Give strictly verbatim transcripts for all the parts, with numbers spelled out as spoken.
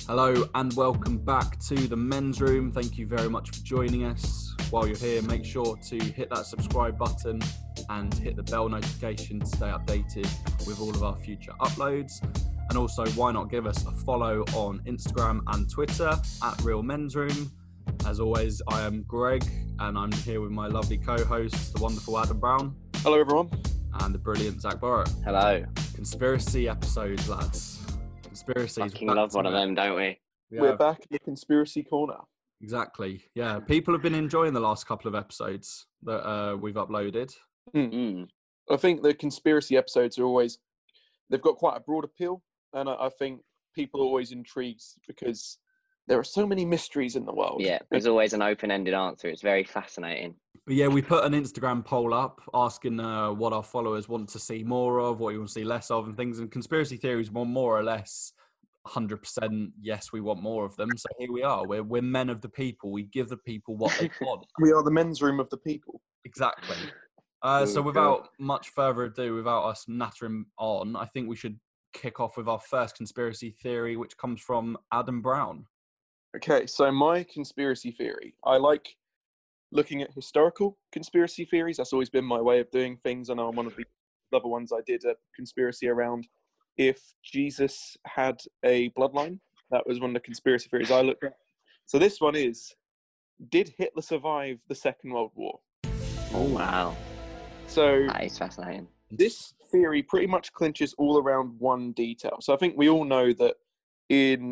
Hello and welcome back to the Men's Room. Thank you very much for joining us. While you're here, make sure to hit that subscribe button and hit the bell notification to stay updated with all of our future uploads. And also, why not give us a follow on Instagram and Twitter at Real Men's Room. As always, I am Greg and I'm here with my lovely co-host, the wonderful Adam Brown. Hello, everyone. And the brilliant Zach Borrow. Hello. Conspiracy episodes, lads. Conspiracies. Fucking love one of them, don't we? Yeah. We're back in the conspiracy corner. Exactly. Yeah. People have been enjoying the last couple of episodes that uh, we've uploaded. Mm. I think the conspiracy episodes are always, they've got quite a broad appeal. And I, I think people are always intrigued because there are so many mysteries in the world. Yeah, there's always an open-ended answer. It's very fascinating. But yeah, we put an Instagram poll up asking uh, what our followers want to see more of, what you want to see less of, and things. And conspiracy theories were more or less one hundred percent yes, we want more of them. So here we are. We're we're men of the people. We give the people what they want. We are the men's room of the people. Exactly. Uh, so without much further ado, without us nattering on, I think we should kick off with our first conspiracy theory, which comes from Adam Brown. Okay, so my conspiracy theory, I like looking at historical conspiracy theories. That's always been my way of doing things. I know one of the other ones I did a conspiracy around if Jesus had a bloodline. That was one of the conspiracy theories I looked at. So this one is, did Hitler survive the Second World War? Oh, wow. So that is fascinating. This theory pretty much clinches all around one detail. So I think we all know that in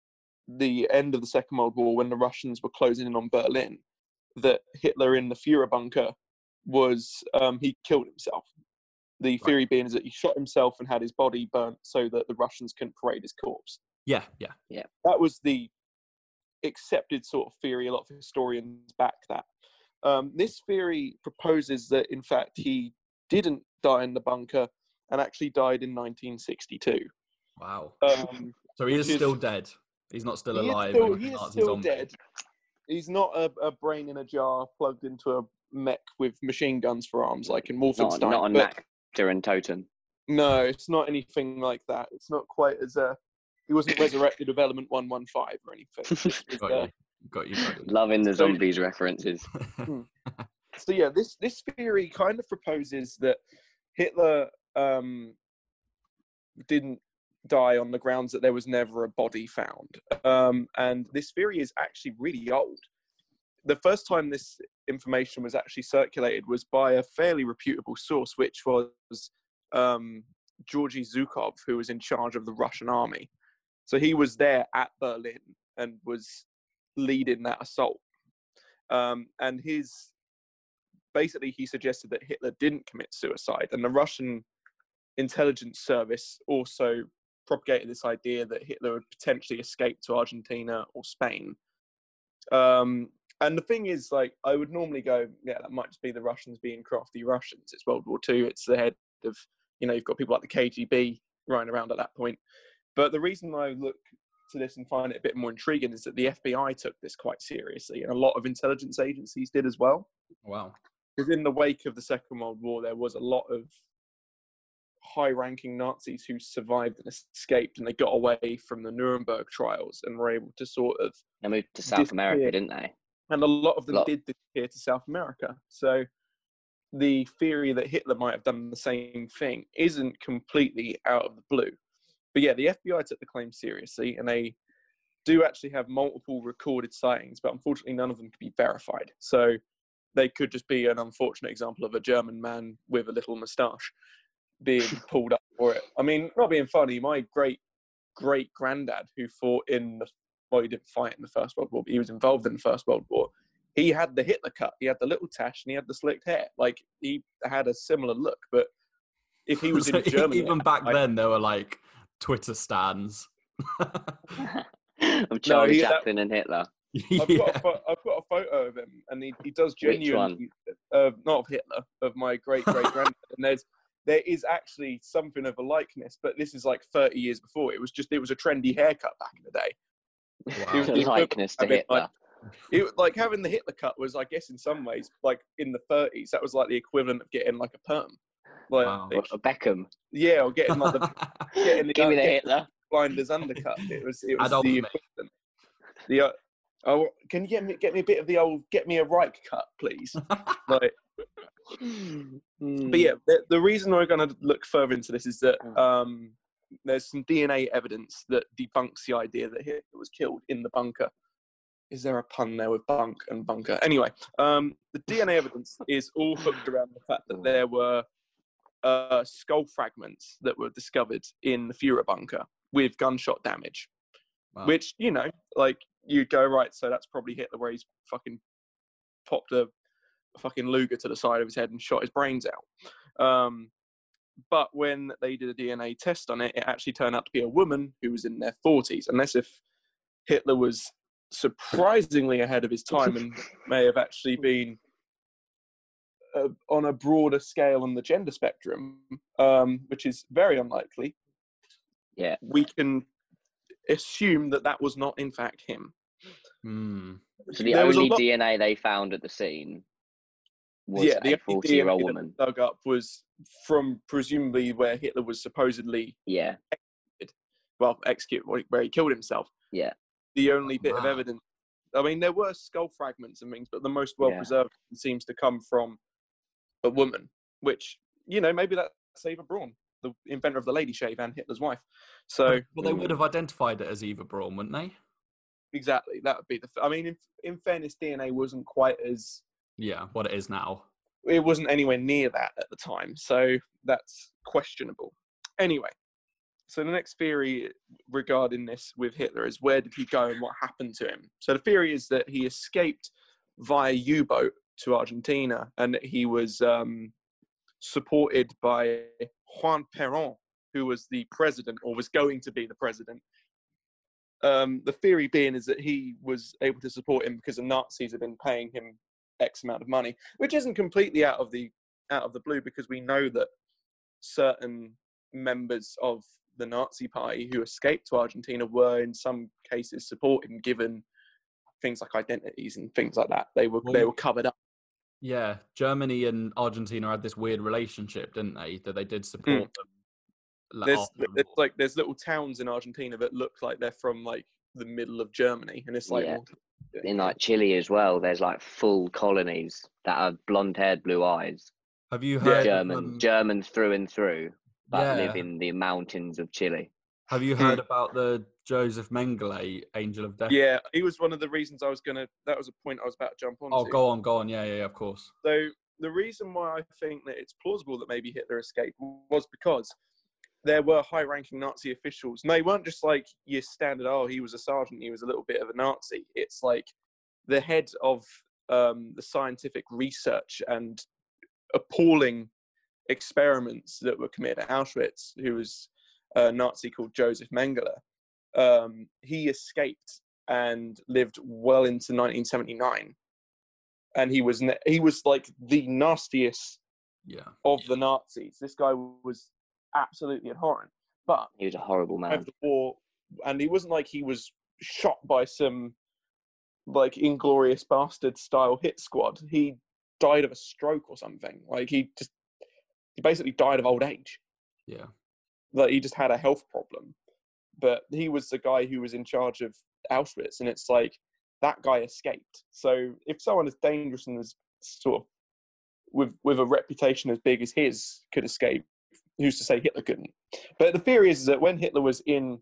the end of the Second World War, when the Russians were closing in on Berlin, that Hitler in the Führer bunker was, um, he killed himself. The theory right. being is that he shot himself and had his body burnt so that the Russians couldn't parade his corpse. Yeah, yeah. Yeah. That was the accepted sort of theory. A lot of historians back that. Um, this theory proposes that, in fact, he didn't die in the bunker and actually died in nineteen sixty-two. Wow. Um, so he is, is still dead. He's not still he alive. Is still, he is still dead. He's not a, a brain in a jar plugged into a mech with machine guns for arms like in Wolfenstein. Not, not a Nectar and Totem. No, it's not anything like that. It's not quite as a... He wasn't resurrected with Element one one five or anything. got, uh, you. got you. Got you. Loving the zombies so, references. So yeah, this, this theory kind of proposes that Hitler um, didn't die on the grounds that there was never a body found. Um, and this theory is actually really old. The first time this information was actually circulated was by a fairly reputable source, which was um, Georgy Zhukov, who was in charge of the Russian army. So he was there at Berlin and was leading that assault. Um, and his, basically he suggested that Hitler didn't commit suicide. And the Russian intelligence service also propagated this idea that Hitler would potentially escape to Argentina or Spain. Um, and the thing is, like, I would normally go, yeah, that might just be the Russians being crafty Russians. It's World War Two. It's the head of, you know, you've got people like the K G B running around at that point. But the reason I look to this and find it a bit more intriguing is that the F B I took this quite seriously, and a lot of intelligence agencies did as well. Wow. Because in the wake of the Second World War, there was a lot of high-ranking Nazis who survived and escaped, and they got away from the Nuremberg trials and were able to sort of... They moved to South disappear. America, didn't they? And a lot of them lot. did disappear to South America. So the theory that Hitler might have done the same thing isn't completely out of the blue. But yeah, the F B I took the claim seriously, and they do actually have multiple recorded sightings, but unfortunately none of them can be verified. So they could just be an unfortunate example of a German man with a little moustache being pulled up for it. I mean, not being funny, my great great granddad who fought in the, well, he didn't fight in the First World War, but he was involved in the First World War. He had the Hitler cut. He had the little tash and he had the slicked hair. Like, he had a similar look, but if he was so in Germany... Even back I, then, there were, like, Twitter stans. of Charlie no, Chaplin that, and Hitler. I've, yeah. got a, I've got a photo of him, and he, he does genuinely... Uh, not of Hitler, of my great-great-granddad. And there's... There is actually something of a likeness, but this is like thirty years before. It was just, it was a trendy haircut back in the day. Wow. It was the likeness to Hitler. Like, it, like having the Hitler cut was, I guess, in some ways, like in the thirties, that was like the equivalent of getting like a perm. Like, wow. A Beckham. Yeah, or getting like the... Getting the Give me the get, Hitler. Blinders undercut. It was it was Adolf the Hitler. equivalent. The uh, oh, can you get me get me a bit of the old get me a Reich cut, please? Like, but yeah, the, the reason we're going to look further into this is that um, there's some D N A evidence that debunks the idea that Hitler was killed in the bunker. Is there a pun there with bunk and bunker? Anyway, um, the D N A evidence is all hooked around the fact that there were uh, skull fragments that were discovered in the Führer bunker with gunshot damage. Wow. Which, you know, like, you go, right, so that's probably Hitler where he's fucking popped a, a fucking Luger to the side of his head and shot his brains out. Um, but when they did a D N A test on it, it actually turned out to be a woman who was in their forties. Unless if Hitler was surprisingly ahead of his time and may have actually been uh, on a broader scale on the gender spectrum, um, which is very unlikely. Yeah, we can assume that that was not in fact him. Hmm. So the There was a only lot- D N A they found at the scene was yeah, the a forty-year-old woman. Dug up was from presumably where Hitler was supposedly Yeah. executed. Well, executed where he killed himself. Yeah. The only bit Wow. of evidence. I mean, there were skull fragments and things, but the most well preserved yeah. seems to come from a woman, which, you know, maybe that's Eva Braun, the inventor of the lady shave and Hitler's wife. So, well, they would have identified it as Eva Braun, wouldn't they? Exactly, that would be the. I mean, in, in fairness, D N A wasn't quite as. Yeah, what it is now. It wasn't anywhere near that at the time, so that's questionable. Anyway, so the next theory regarding this with Hitler is where did he go and what happened to him? So the theory is that he escaped via U-boat to Argentina and that he was um, supported by Juan Perón, who was the president or was going to be the president. Um, the theory being is that he was able to support him because the Nazis had been paying him X amount of money, which isn't completely out of the out of the blue because we know that certain members of the Nazi party who escaped to Argentina were in some cases supported, given things like identities and things like that. They were well, they were covered up. Yeah, Germany and Argentina had this weird relationship, didn't they? That they did support mm. them. There's, there's like there's little towns in Argentina that look like they're from like the middle of Germany, and it's like yeah. well, in like Chile as well. There's like full colonies that are blonde-haired, blue eyes. Have you heard German um, Germans through and through, but yeah. live in the mountains of Chile? Have you heard about the Joseph Mengele, Angel of Death? Yeah, he was one of the reasons I was gonna. That was a point I was about to jump on. Oh, go on, go on. Yeah, yeah, yeah, of course. So the reason why I think that it's plausible that maybe Hitler escaped was because there were high-ranking Nazi officials, and they weren't just like your standard. Oh, he was a sergeant. He was a little bit of a Nazi. It's like the head of um, the scientific research and appalling experiments that were committed at Auschwitz, who was a Nazi called Joseph Mengele. Um, he escaped and lived well into nineteen seventy-nine, and he was ne- he was like the nastiest yeah. of the Nazis. This guy was absolutely abhorrent, but he was a horrible man. The war, and he wasn't like he was shot by some like Inglorious Bastard style hit squad. He died of a stroke or something. Like he just he basically died of old age. Yeah. Like he just had a health problem. But he was the guy who was in charge of Auschwitz, and it's like that guy escaped. So if someone as dangerous and as sort of with with a reputation as big as his could escape, who's to say Hitler couldn't? But the theory is that when Hitler was in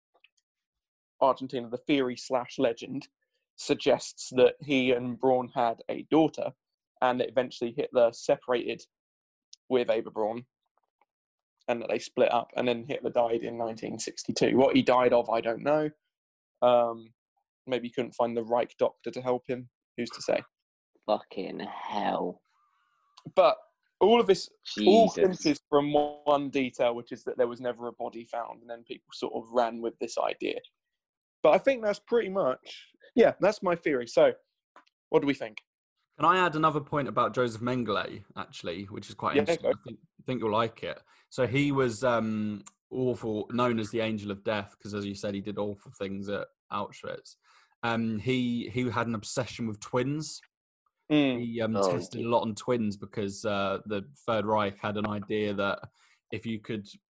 Argentina, the theory slash legend suggests that he and Braun had a daughter, and that eventually Hitler separated with Eva Braun, and that they split up, and then Hitler died in nineteen sixty-two. What he died of, I don't know. Um, maybe he couldn't find the right doctor to help him. Who's to say? Fucking hell. But all of this Jesus. all hinges from one detail, which is that there was never a body found, and then people sort of ran with this idea. But I think that's pretty much, yeah, that's my theory. So what do we think? Can I add another point about Joseph Mengele, actually, which is quite yeah, interesting? I think, I think you'll like it. So he was um, awful, known as the Angel of Death, because as you said, he did awful things at Auschwitz. Um, he he had an obsession with twins. Mm. He um, oh, tested a lot on twins because uh, the Third Reich had an idea that if you could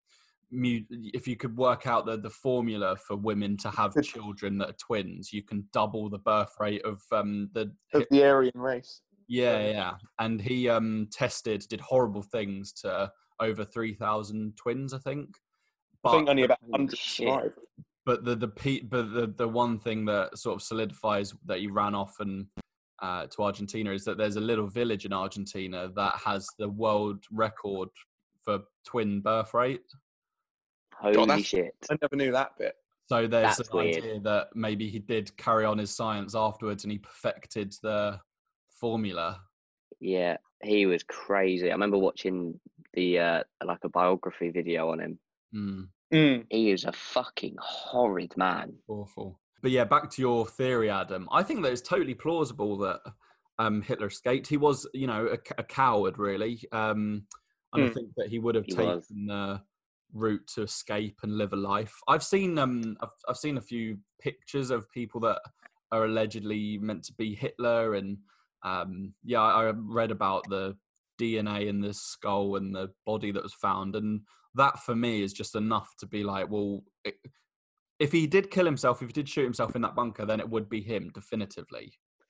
mu- if you could work out the, the formula for women to have children that are twins, you can double the birth rate of um, the Of the Aryan race. yeah, yeah. And he um, tested, did horrible things to over three thousand twins, I think. But, I think only about Holy one hundred shit. survived. but the the pe- but the the one thing that sort of solidifies that he ran off and uh, to Argentina is that there's a little village in Argentina that has the world record for twin birth rate. Holy God, that's- shit. I never knew that bit. So there's That's an weird. idea that maybe he did carry on his science afterwards and he perfected the formula. Yeah, he was crazy. I remember watching the uh, like a biography video on him. Mm, Mm. He is a fucking horrid man. awful. But yeah, back to your theory, Adam. I think that it's totally plausible that um, Hitler escaped. He was, you know, a, a coward, really. Um, and I Mm. think that he would have He taken was. the route to escape and live a life. I've seen um, I've, I've seen a few pictures of people that are allegedly meant to be Hitler, and um, yeah, I I read about the D N A in the skull and the body that was found, and that for me is just enough to be like, well, it, if he did kill himself, if he did shoot himself in that bunker, then it would be him definitively.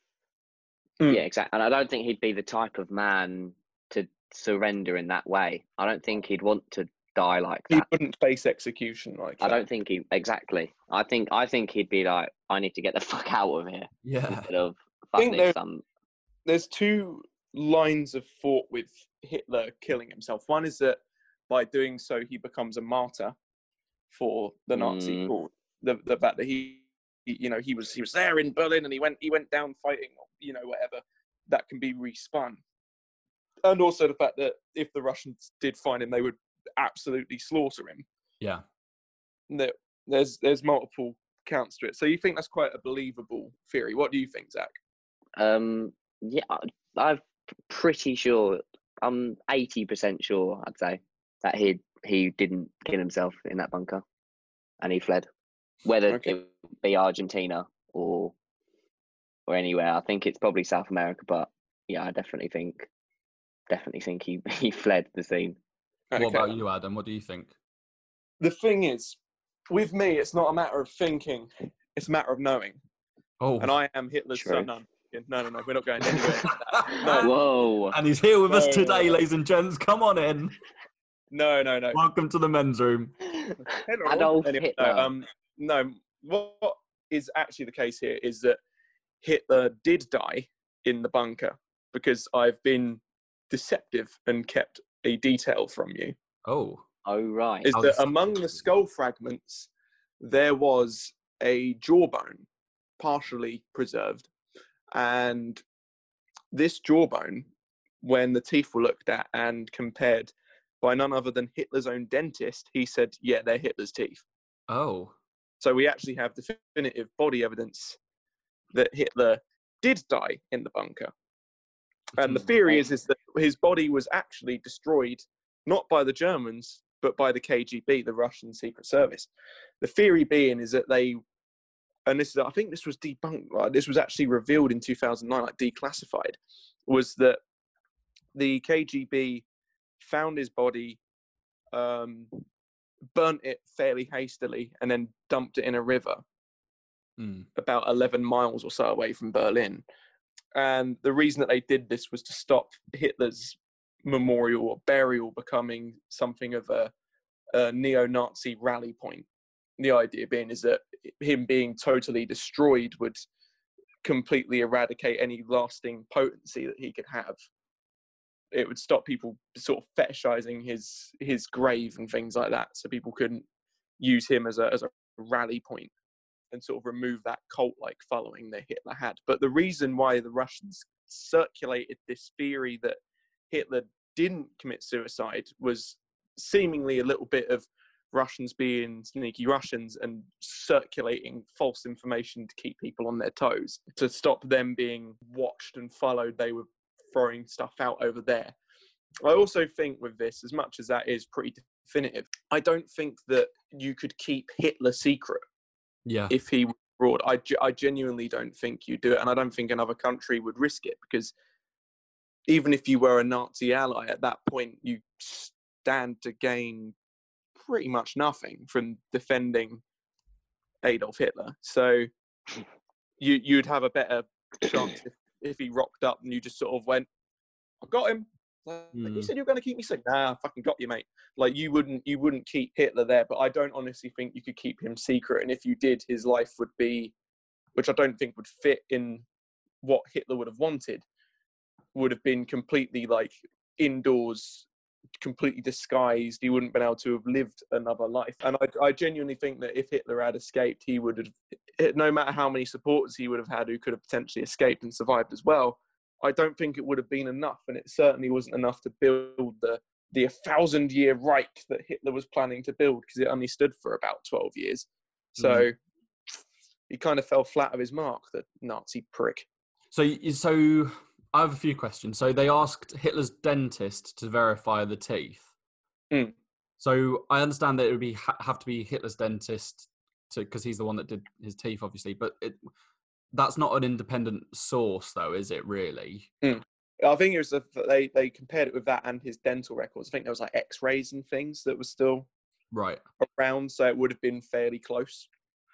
Mm. Yeah, exactly. And I don't think he'd be the type of man to surrender in that way. I don't think he'd want to die like He that. wouldn't face execution like I that. don't think he exactly. I think I think he'd be like, I need to get the fuck out of here Yeah. instead of I fuck think this. there- Um, There's two lines of thought with Hitler killing himself. One is that by doing so, he becomes a martyr for the Nazi Mm. cause. The the fact that he, he, you know, he was he was there in Berlin and he went he went down fighting, you know, whatever. That can be respun. And also the fact that if the Russians did find him, they would absolutely slaughter him. Yeah. There, there's there's multiple counts to it. So you think that's quite a believable theory? What do you think, Zach? um, yeah, I- I'm pretty sure. I'm eighty percent sure. I'd say that he he didn't kill himself in that bunker, and he fled. Whether Okay. it be Argentina or or anywhere, I think it's probably South America. But yeah, I definitely think definitely think he he fled the scene. What Okay. about you, Adam? What do you think? The thing is, with me, it's not a matter of thinking; it's a matter of knowing. Oh, And I am Hitler's True. son. No, I'm kidding. no, no, no. We're not going anywhere. like that. No, Whoa! and he's here with us No, today, no, no. ladies and gents. Come on in. no, no, no. Welcome to the men's room. Hello. Adolf Anyway, Hitler. No, um, no. What is actually the case here is that Hitler did die in the bunker because I've been deceptive and kept a detail from you. Oh, Oh right. Is How that deceptive. among the skull fragments there was a jawbone partially preserved, and this jawbone, when the teeth were looked at and compared by none other than Hitler's own dentist, he said, yeah, they're Hitler's teeth. oh, So we actually have definitive body evidence that Hitler did die in the bunker. And the Hmm. theory is, is that his body was actually destroyed not by the Germans, but by the K G B, the Russian Secret Service. The theory being is that they, and this is, I think this was debunked, right? This was actually revealed in two thousand nine, like declassified, was that the K G B found his body, um, burnt it fairly hastily, and then dumped it in a river Hmm. about eleven miles or so away from Berlin. And the reason that they did this was to stop Hitler's memorial or burial becoming something of a, a neo-Nazi rally point. The idea being is that him being totally destroyed would completely eradicate any lasting potency that he could have. It would stop people sort of fetishizing his his grave and things like that, so people couldn't use him as a as a rally point and sort of remove that cult-like following that Hitler had. But the reason why the Russians circulated this theory that Hitler didn't commit suicide was seemingly a little bit of Russians being sneaky Russians and circulating false information to keep people on their toes. To stop them being watched and followed, they were throwing stuff out over there. I also think with this, as much as that is pretty definitive, I don't think that you could keep Hitler secret Yeah. if he was abroad. I, ge- I genuinely don't think you do it, and I don't think another country would risk it, because even if you were a Nazi ally at that point, you stand to gain pretty much nothing from defending Adolf Hitler. So you you'd have a better chance if, if he rocked up and you just sort of went, "I got him." Like, Mm. You said you were going to keep me safe. Nah, I fucking got you, mate. Like you wouldn't you wouldn't keep Hitler there, but I don't honestly think you could keep him secret. And if you did, his life would be, which I don't think would fit in what Hitler would have wanted, would have been completely like indoors, completely disguised. He wouldn't have been able to have lived another life. And I, I genuinely think that if Hitler had escaped, he would have, no matter how many supporters he would have had who could have potentially escaped and survived as well, I don't think it would have been enough. And it certainly wasn't enough to build the the thousand year Reich that Hitler was planning to build, because it only stood for about twelve years. So mm. he kind of fell flat of his mark, the Nazi prick. So, so I have a few questions. So they asked Hitler's dentist to verify the teeth. Mm. So I understand that it would be have to be Hitler's dentist to, because he's the one that did his teeth, obviously. But it, that's not an independent source, though, is it? Really? Mm. I think it was a, they they compared it with that and his dental records. I think there was like X-rays and things that were still right around, so it would have been fairly close.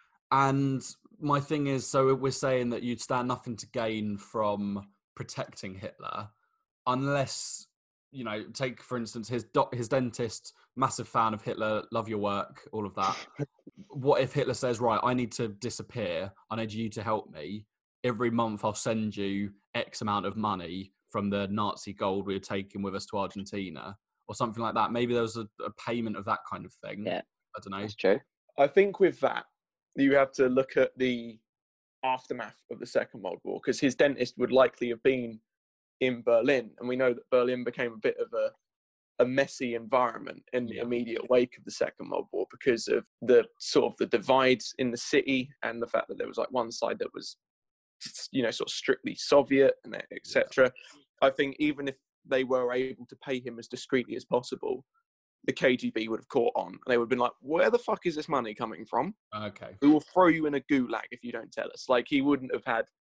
And my thing is, so we're saying that you'd stand nothing to gain from protecting Hitler, unless, you know, take for instance his doc, his dentist, massive fan of Hitler, love your work, all of that. What if Hitler says, right, I need to disappear, I need you to help me. Every month I'll send you X amount of money from the Nazi gold we were taking with us to Argentina, or something like that. Maybe there was a, a payment of that kind of thing. Yeah, I don't know. That's true. I think with that, you have to look at the aftermath of the Second World War, because his dentist would likely have been in Berlin, and we know that Berlin became a bit of a a messy environment in the yeah. immediate wake of the Second World War, because of the sort of the divides in the city and the fact that there was like one side that was, you know, sort of strictly Soviet and et cetera. I think even if they were able to pay him as discreetly as possible, the K G B would have caught on, and they would have been like, "Where the fuck is this money coming from? Okay, we will throw you in a gulag if you don't tell us." Like, he wouldn't have had.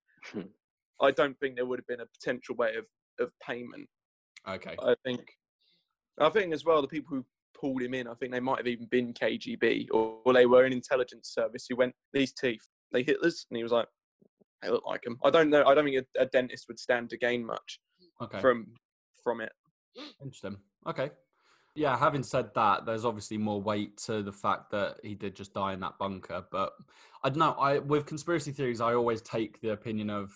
I don't think there would have been a potential way of of payment. Okay, I think. I think as well, the people who pulled him in, I think they might have even been K G B, or, or they were an intelligence service who went, "These teeth, they Hitler's," and he was like, "They look like him." I don't know. I don't think a, a dentist would stand to gain much okay. from from it. Interesting. Okay. Yeah, having said that, there's obviously more weight to the fact that he did just die in that bunker. But I don't know. I with conspiracy theories, I always take the opinion of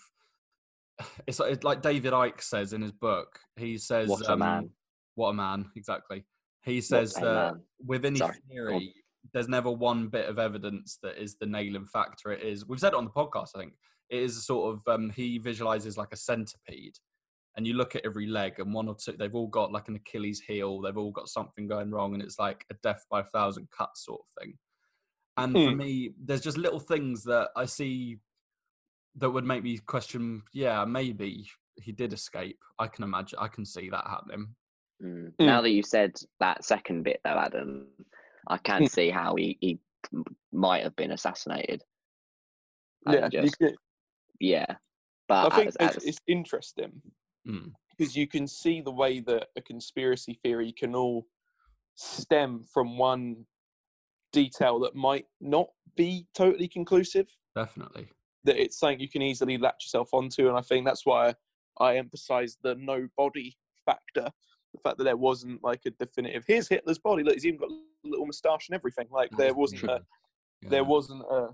it's like, it's like David Icke says in his book. He says, "What a um, man! What a man!" Exactly. He says that with any Sorry. theory, there's never one bit of evidence that is the nailing factor. It is. We've said it on the podcast, I think. It is a sort of um, he visualizes like a centipede. And you look at every leg, and one or two, they've all got like an Achilles heel. They've all got something going wrong, and it's like a death by a thousand cuts sort of thing. And mm. for me, there's just little things that I see that would make me question, yeah, maybe he did escape. I can imagine, I can see that happening. Mm. Mm. Now that you said that second bit though, Adam, I can see how he, he might have been assassinated. Yeah, just, you could, yeah. But I think as, it's, as, it's interesting. Mm. Because you can see the way that a conspiracy theory can all stem from one detail that might not be totally conclusive. Definitely. That it's something you can easily latch yourself onto. And I think that's why I emphasise the no body factor. The fact that there wasn't like a definitive, here's Hitler's body. Look, he's even got a little moustache and everything. Like there wasn't a, yeah. there wasn't a,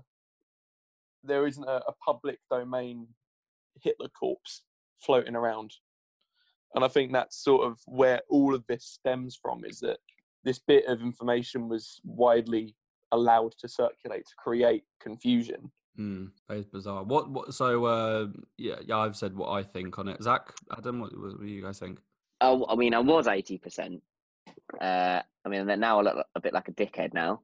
there isn't a, a public domain Hitler corpse floating around. And I think that's sort of where all of this stems from, is that this bit of information was widely allowed to circulate to create confusion. Mm, very bizarre. What, what, so, uh, yeah, yeah, I've said what I think on it. Zach, Adam, what, what do you guys think? Oh, I mean, I was eighty percent. Uh, I mean, now I look a bit like a dickhead now.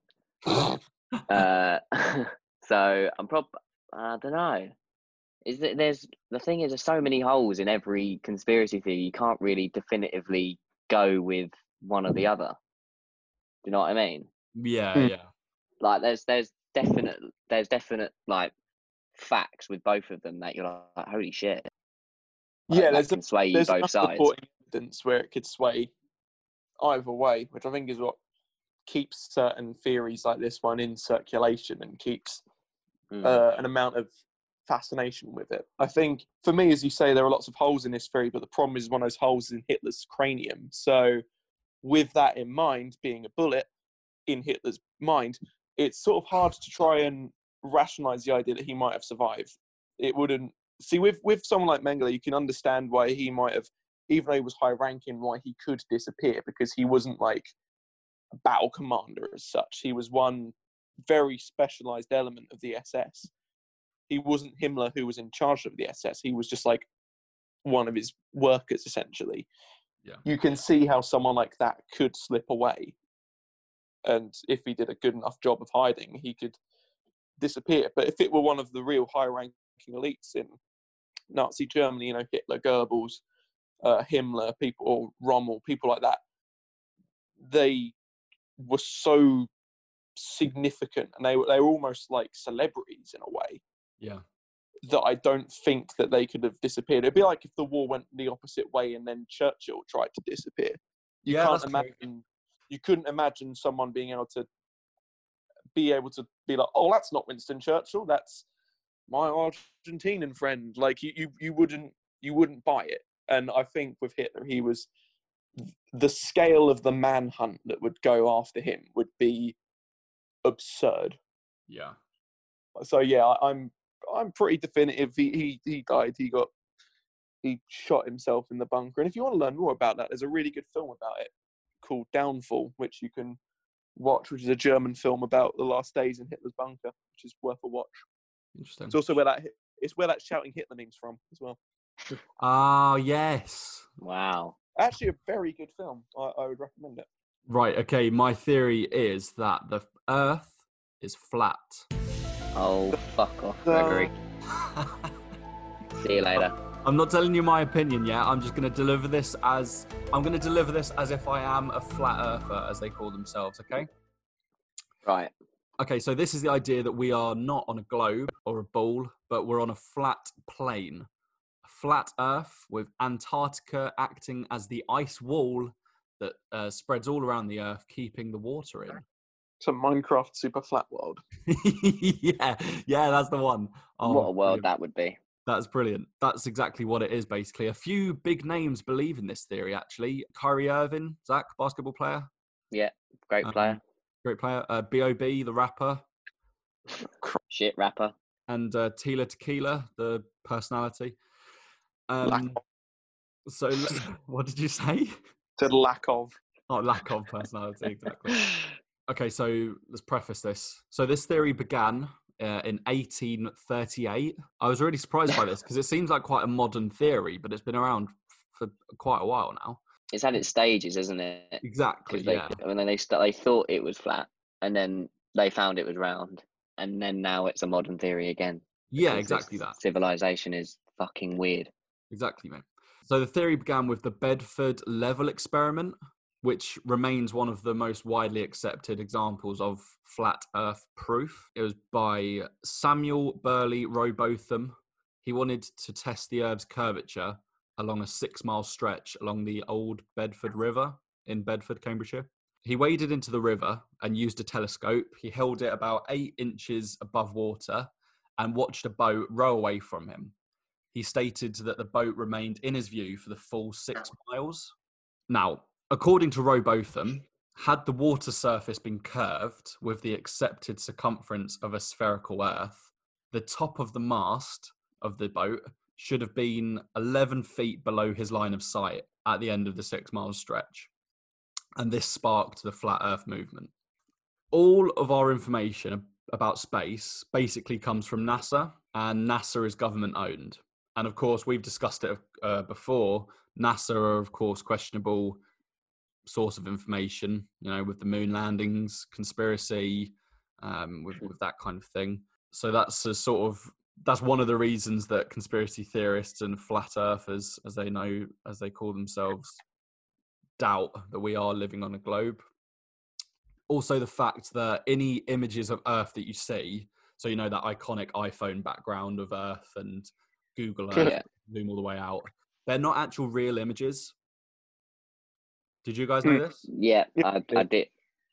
uh, so I'm probably, I don't know. Is that there's the thing is there's so many holes in every conspiracy theory, you can't really definitively go with one or the other. Do you know what I mean? Yeah, mm. yeah. Like there's there's definite there's definite like facts with both of them that you're like, holy shit. Like, yeah, that there's can a, sway you there's both sides. Supporting evidence where it could sway either way, which I think is what keeps certain theories like this one in circulation and keeps Mm. uh, an amount of fascination with it. I think, for me, as you say, there are lots of holes in this theory, but the problem is one of those holes in Hitler's cranium. So with that in mind, being a bullet in Hitler's mind, it's sort of hard to try and rationalize the idea that he might have survived. It wouldn't... See, with, with someone like Mengele, you can understand why he might have, even though he was high-ranking, why he could disappear, because he wasn't like a battle commander as such. He was one very specialized element of the S S. He wasn't Himmler who was in charge of the S S. He was just like one of his workers, essentially. Yeah. You can see how someone like that could slip away. And if he did a good enough job of hiding, he could disappear. But if it were one of the real high-ranking elites in Nazi Germany, you know, Hitler, Goebbels, uh, Himmler, people, or Rommel, people like that, they were so significant, and they were they were almost like celebrities in a way. Yeah. That I don't think that they could have disappeared. It'd be like if the war went the opposite way and then Churchill tried to disappear. You Yeah, can't that's imagine. true. You couldn't imagine someone being able to be able to be like, oh, that's not Winston Churchill. That's my Argentinian friend. Like you, you, you wouldn't, you wouldn't buy it. And I think with Hitler, he was the scale of the manhunt that would go after him would be absurd. Yeah. So yeah, I, I'm I'm pretty definitive. He, he he died. He got he shot himself in the bunker. And if you want to learn more about that, there's a really good film about it called Downfall, which you can watch, which is a German film about the last days in Hitler's bunker, which is worth a watch. Interesting. It's also where that it's where that shouting Hitler name's from as well. Ah, yes. Wow. Actually, a very good film. I, I would recommend it. Right. Okay. My theory is that the Earth is flat. Oh, fuck off, Gregory. See you later. I'm not telling you my opinion yet. I'm just going to deliver this as I'm going to deliver this as if I am a flat earther, as they call themselves. Okay. Right. Okay. So this is the idea that we are not on a globe or a ball, but we're on a flat plane, a flat Earth with Antarctica acting as the ice wall that uh, spreads all around the Earth, keeping the water in. It's a Minecraft super flat world. yeah, yeah, that's the one. Oh, what a world brilliant. that would be. That's brilliant. That's exactly what it is, basically. A few big names believe in this theory, actually. Kyrie Irving, Zach, basketball player. Yeah, great Um, player. Great player. Uh, B O B, the rapper. Shit rapper. And uh, Tila Tequila, the personality. Um, Lack so, what did you say? Said lack of. Oh, lack of personality, exactly. Okay, so let's preface this. So this theory began uh, in eighteen thirty-eight. I was really surprised by this because it seems like quite a modern theory, but it's been around for quite a while now. It's had its stages, isn't it? Exactly, they, yeah. I mean, they st- they thought it was flat, and then they found it was round, and then now it's a modern theory again. Yeah, Because exactly this that. Civilization is fucking weird. Exactly, mate. So the theory began with the Bedford Level Experiment, which remains one of the most widely accepted examples of flat Earth proof. It was by Samuel Burley Rowbotham. He wanted to test the Earth's curvature along a six-mile stretch along the Old Bedford River in Bedford, Cambridgeshire. He waded into the river and used a telescope. He held it about eight inches above water and watched a boat row away from him. He stated that the boat remained in his view for the full six miles. Now, according to Rowbotham, had the water surface been curved with the accepted circumference of a spherical Earth, the top of the mast of the boat should have been eleven feet below his line of sight at the end of the six mile stretch. And this sparked the flat Earth movement. All of our information about space basically comes from NASA, and NASA is government owned. And of course, we've discussed it uh, before. NASA are, of course, questionable source of information, you know, with the moon landings, conspiracy, um, with, with that kind of thing. So that's a sort of, that's one of the reasons that conspiracy theorists and flat earthers, as they know, as they call themselves, doubt that we are living on a globe. Also the fact that any images of Earth that you see, so you know that iconic iPhone background of Earth and Google Earth, Yeah. zoom all the way out, they're not actual real images. Did you guys know this? Yeah, I, I did.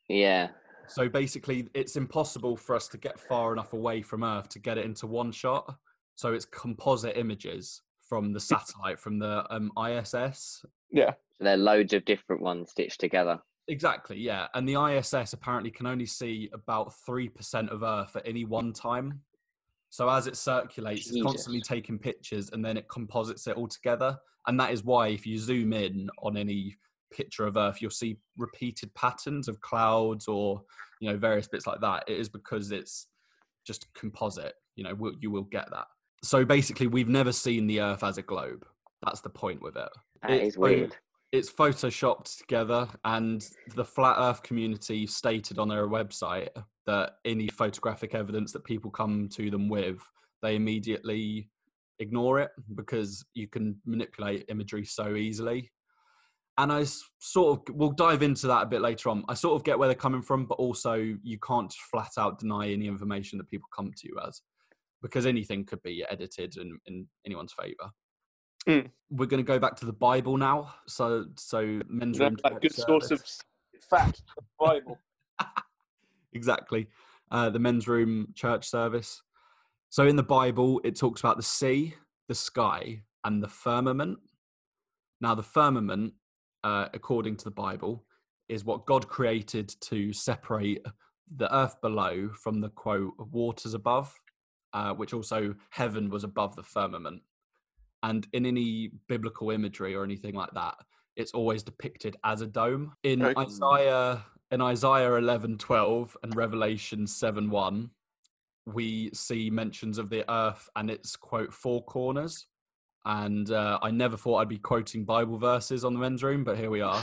Yeah. So basically, it's impossible for us to get far enough away from Earth to get it into one shot. So it's composite images from the satellite, from the um, I S S. Yeah. So there are loads of different ones stitched together. Exactly, yeah. And the I S S apparently can only see about three percent of Earth at any one time. So as it circulates, Jesus. it's constantly taking pictures and then it composites it all together. And that is why if you zoom in on any picture of Earth, you'll see repeated patterns of clouds or, you know, various bits like that. It is because it's just composite, you know, you will get that. So basically, we've never seen the Earth as a globe. That's the point with it. That it's is weird. It's photoshopped together, and the flat Earth community stated on their website that any photographic evidence that people come to them with, they immediately ignore it because you can manipulate imagery so easily. And I sort of, we'll dive into that a bit later on. I sort of get where they're coming from, but also you can't flat out deny any information that people come to you as, because anything could be edited in, in anyone's favour. Mm. We're going to go back to the Bible now. So, so men's room. That good source of fact, the Bible. Exactly. Uh, the men's room church service. So in the Bible, it talks about the sea, the sky, and the firmament. Now, the firmament, uh, according to the Bible, is what God created to separate the earth below from the, quote, waters above, uh, which also heaven was above the firmament. And in any biblical imagery or anything like that, it's always depicted as a dome. In Okay. Isaiah, in Isaiah eleven twelve and Revelation seven one, we see mentions of the earth and its, quote, four corners. And uh, I never thought I'd be quoting Bible verses on the men's room, but here we are.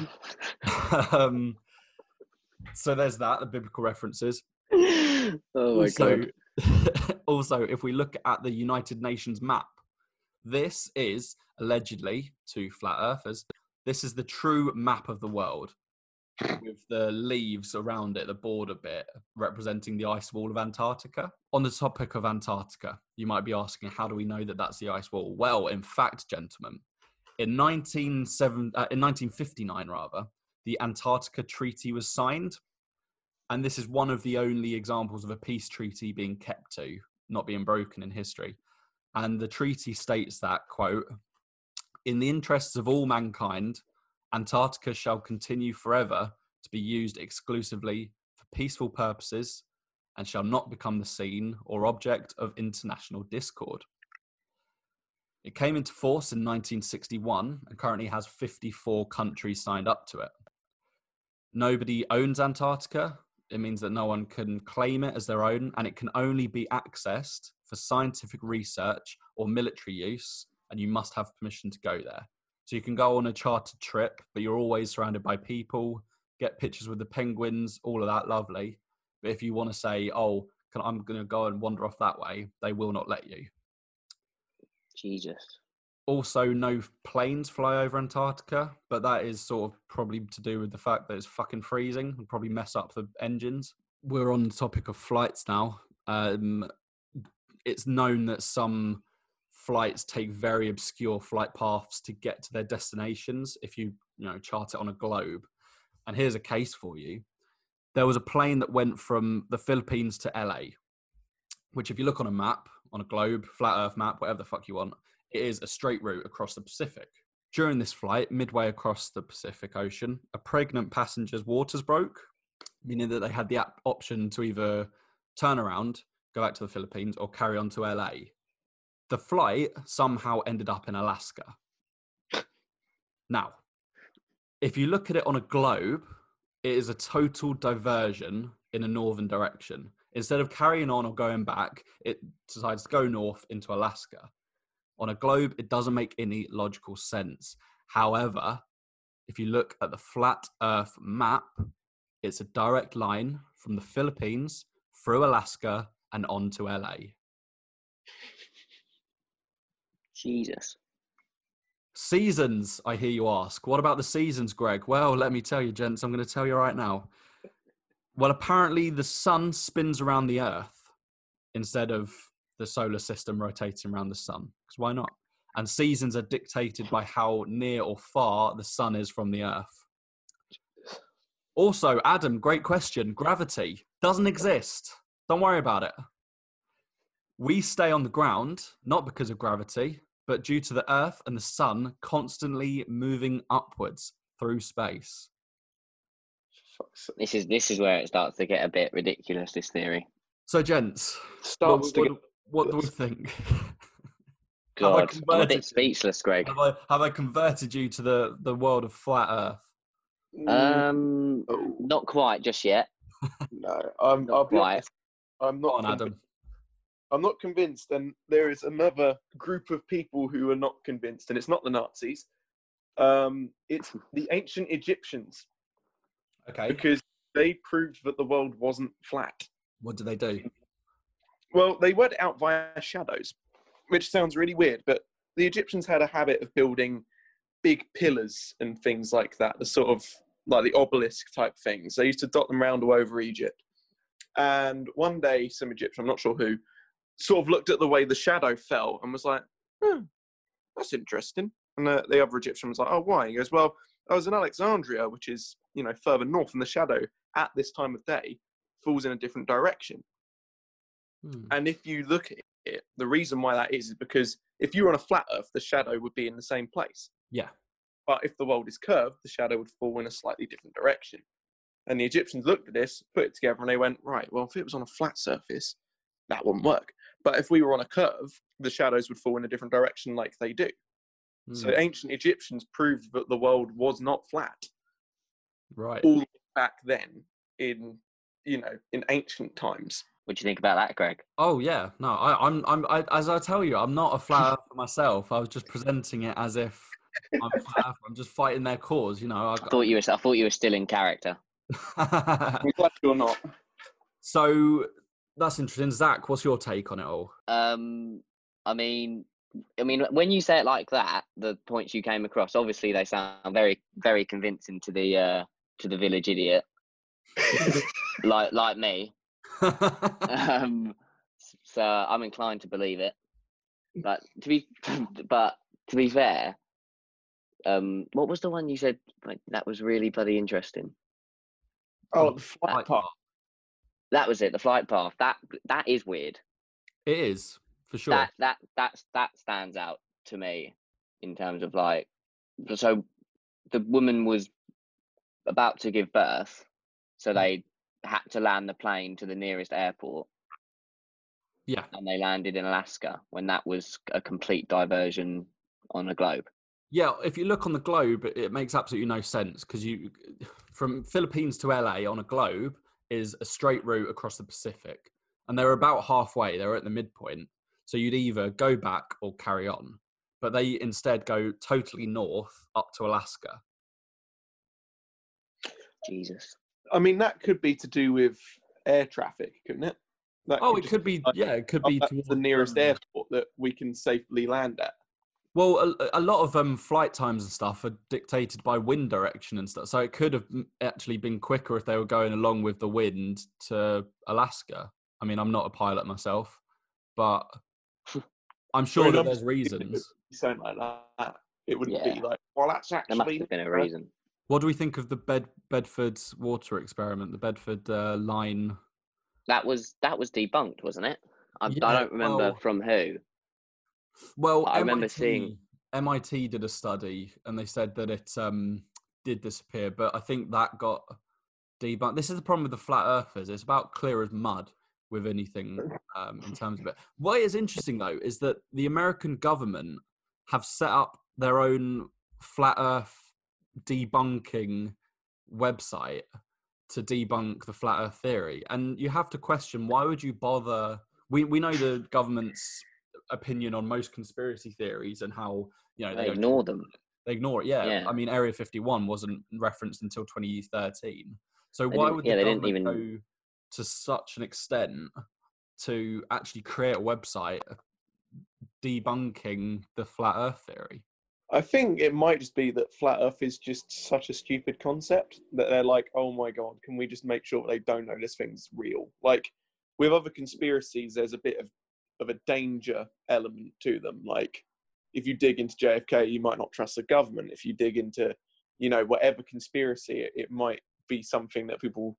um, so there's that, the biblical references. Oh my also, God. Also, if we look at the United Nations map, this is allegedly, to flat earthers, this is the true map of the world with the leaves around it, the border bit, representing the ice wall of Antarctica. On the topic of Antarctica, you might be asking, how do we know that that's the ice wall? Well, in fact, gentlemen, in nineteen fifty-nine, rather, the Antarctica Treaty was signed. And this is one of the only examples of a peace treaty being kept to, not being broken in history. And the treaty states that, quote, in the interests of all mankind, Antarctica shall continue forever to be used exclusively for peaceful purposes and shall not become the scene or object of international discord. It came into force in nineteen sixty-one and currently has fifty-four countries signed up to it. Nobody owns Antarctica. It means that no one can claim it as their own, and it can only be accessed for scientific research or military use, and you must have permission to go there. So you can go on a chartered trip, but you're always surrounded by people, get pictures with the penguins, all of that, lovely. But if you want to say, oh, can, I'm going to go and wander off that way, they will not let you. Jesus. Also, no planes fly over Antarctica, but that is sort of probably to do with the fact that it's fucking freezing and probably mess up the engines. We're on the topic of flights now. Um, it's known that some flights take very obscure flight paths to get to their destinations if you, you know, chart it on a globe. And here's a case for you. There was a plane that went from the Philippines to L A, which if you look on a map, on a globe, flat earth map, whatever the fuck you want, it is a straight route across the Pacific. During this flight, midway across the Pacific Ocean, a pregnant passenger's waters broke, meaning that they had the option to either turn around, go back to the Philippines, or carry on to L A. The flight somehow ended up in Alaska. Now, if you look at it on a globe, it is a total diversion in a northern direction. Instead of carrying on or going back, it decides to go north into Alaska. On a globe, it doesn't make any logical sense. However, if you look at the flat Earth map, it's a direct line from the Philippines through Alaska and on to L A. Jesus. Seasons, I hear you ask. What about the seasons, Greg? Well, let me tell you, gents, I'm going to tell you right now. Well, apparently the sun spins around the Earth instead of the solar system rotating around the sun. Because why not? And seasons are dictated by how near or far the sun is from the Earth. Also, Adam, great question. Gravity doesn't exist. Don't worry about it. We stay on the ground, not because of gravity, but due to the Earth and the sun constantly moving upwards through space. This is this is where it starts to get a bit ridiculous, this theory. So, gents, Starts what, to what, get what do we think? God, I'm a converted bit you? speechless, Greg. Have I, have I converted you to the, the world of flat Earth? Um, Oh. not quite just yet. No, I'm. Not I'll be quite. honest. I'm not. Go on, convinced. Adam. I'm not convinced, and there is another group of people who are not convinced, and it's not the Nazis. Um, it's the ancient Egyptians, Okay. because they proved that the world wasn't flat. What do they do? Well, they worked it out via shadows, which sounds really weird, but the Egyptians had a habit of building big pillars and things like that, the sort of like the obelisk type things. They used to dot them around all over Egypt. And one day, some Egyptian, I'm not sure who, sort of looked at the way the shadow fell and was like, hmm, that's interesting. And the, the other Egyptian was like, oh, why? He goes, well, I was in Alexandria, which is, you know, further north, and the shadow at this time of day falls in a different direction. Hmm. And if you look at it, the reason why that is is because if you were on a flat Earth, the shadow would be in the same place. Yeah. But if the world is curved, the shadow would fall in a slightly different direction. And the Egyptians looked at this, put it together, and they went, right, well, if it was on a flat surface, that wouldn't work. But if we were on a curve, the shadows would fall in a different direction like they do. Hmm. So ancient Egyptians proved that the world was not flat. Right. All back then in, you know, in ancient times. What do you think about that, Greg? Oh yeah, no, I, I'm, I'm, I, as I tell you, I'm not a flat earther myself. I was just presenting it as if I'm flat earther. I'm just fighting their cause, you know. I, I thought you were. I thought you were still in character. I'm glad you're not. So that's interesting. Zach, what's your take on it all? Um, I mean, I mean, when you say it like that, the points you came across, obviously they sound very, very convincing to the uh, to the village idiot, like like me. um, so I'm inclined to believe it. But to be, but to be fair, um, what was the one you said like, that was really bloody interesting? Oh, the flight Flight path. path. That was it. The flight path. That that is weird. It is for sure. That that that's that stands out to me in terms of like, so the woman was about to give birth, so they had to land the plane to the nearest airport. Yeah. And they landed in Alaska when that was a complete diversion on a globe. Yeah, if you look on the globe, it, it makes absolutely no sense because you, from Philippines to L A on a globe is a straight route across the Pacific, and they're about halfway. They're at the midpoint, so you'd either go back or carry on. But they instead go totally north up to Alaska. Jesus. I mean, that could be to do with air traffic, couldn't it? That Oh, could it just could be. like, Yeah, it could oh, be that's towards the nearest um, airport that we can safely land at. Well, a, a lot of um, flight times and stuff are dictated by wind direction and stuff. So it could have m- actually been quicker if they were going along with the wind to Alaska. I mean, I'm not a pilot myself, but I'm sure Well, that I'm there's just- reasons. Something like that. It wouldn't Yeah. be like, well, that's There must actually. have been a reason. What do we think of the Bed Bedford water experiment, the Bedford uh, line? That was that was debunked, wasn't it? I, Yeah, I don't remember well- from who. Well, I remember M I T, seeing- M I T did a study and they said that it um, did disappear, but I think that got debunked. This is the problem with the flat earthers. It's about clear as mud with anything um, in terms of it. What is interesting, though, is that the American government have set up their own flat earth debunking website to debunk the flat earth theory. And you have to question, why would you bother? We, we know the government's opinion on most conspiracy theories and how, you know, They they ignore them. They ignore it, yeah. Yeah. I mean, Area fifty-one wasn't referenced until twenty thirteen. So They why didn't- would yeah, the they didn't government even- go to such an extent to actually create a website debunking the flat earth theory? I think it might just be that flat Earth is just such a stupid concept that they're like, oh my god, can we just make sure they don't know this thing's real? Like with other conspiracies, there's a bit of of a danger element to them. Like if you dig into J F K, you might not trust the government. If you dig into, you know, whatever conspiracy, it, it might be something that people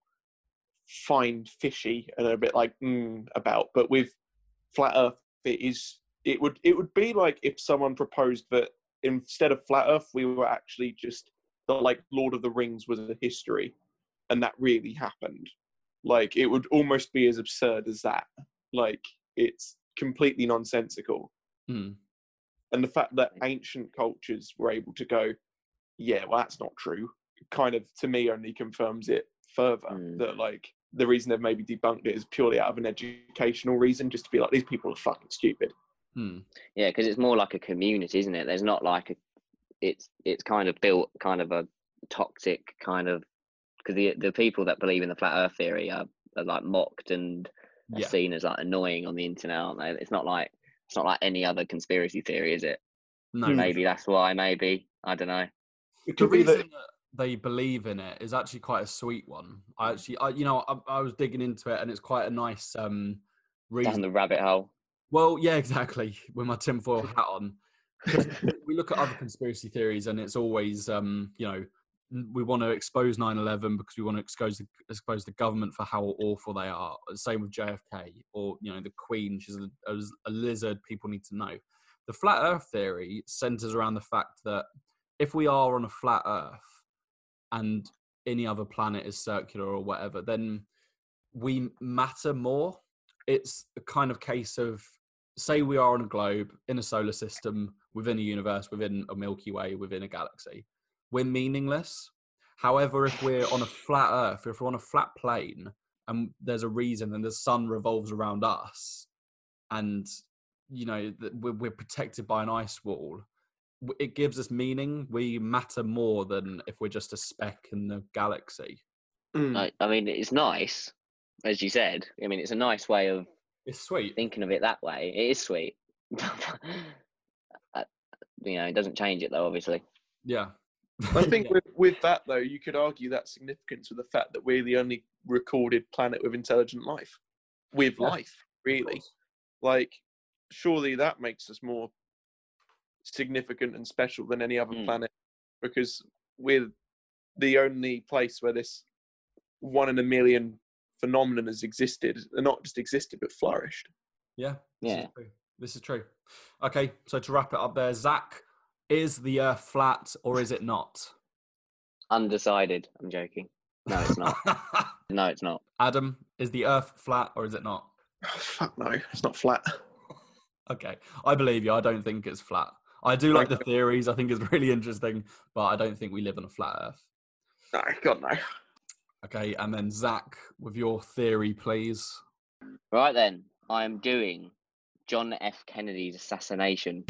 find fishy and a bit like mm, about. But with flat Earth, it is it would it would be like if someone proposed that instead of flat Earth, we were actually just the like Lord of the Rings was a history, and that really happened. Like it would almost be as absurd as that. Like it's completely nonsensical. Mm. And the fact that ancient cultures were able to go, yeah, well, that's not true, kind of, to me, only confirms it further. Mm. That, like, the reason they've maybe debunked it is purely out of an educational reason, just to be like, these people are fucking stupid. Mm. Yeah, because it's more like a community, isn't it? There's not like a, it's it's kind of built kind of a toxic kind of, because the the people that believe in the flat Earth theory are, are like mocked and are yeah. seen as like annoying on the internet, aren't they? It's not like it's not like any other conspiracy theory, is it? No, maybe that's why. Maybe I don't know. The reason that they believe in it is actually quite a sweet one. I actually, I, you know, I, I was digging into it, and it's quite a nice um, reason. Down the rabbit hole. Well, yeah, exactly. With my tinfoil hat on, we look at other conspiracy theories, and it's always, um, you know, we want to expose nine eleven because we want to expose the, expose the government for how awful they are. Same with J F K, or you know, the Queen. She's a, a lizard. People need to know. The flat Earth theory centers around the fact that if we are on a flat Earth and any other planet is circular or whatever, then we matter more. It's a kind of case of, say we are on a globe, in a solar system, within a universe, within a Milky Way, within a galaxy. We're meaningless. However, if we're on a flat Earth, if we're on a flat plane, and there's a reason, and the sun revolves around us, and, you know, we're protected by an ice wall, it gives us meaning. We matter more than if we're just a speck in the galaxy. Mm. I, I mean, it's nice, as you said. I mean, it's a nice way of it's sweet thinking of it that way. It is sweet. You know, it doesn't change it though, obviously. Yeah. I think yeah. with, with that though, you could argue that significance with the fact that we're the only recorded planet with intelligent life. With yeah, life, really. Like, surely that makes us more significant and special than any other mm. planet, because we're the only place where this one in a million phenomenon has existed, and not just existed but flourished. Yeah, this yeah. Is true. This is true. Okay, so to wrap it up there, Zach, is the Earth flat or is it not? Undecided. I'm joking. No, it's not. No, it's not. Adam, is the Earth flat or is it not? Oh, fuck no, it's not flat. Okay, I believe you. I don't think it's flat. I do like the theories. I think it's really interesting, but I don't think we live on a flat Earth. No, God, no. Okay, and then Zach, with your theory, please. Right then, I'm doing John F. Kennedy's assassination.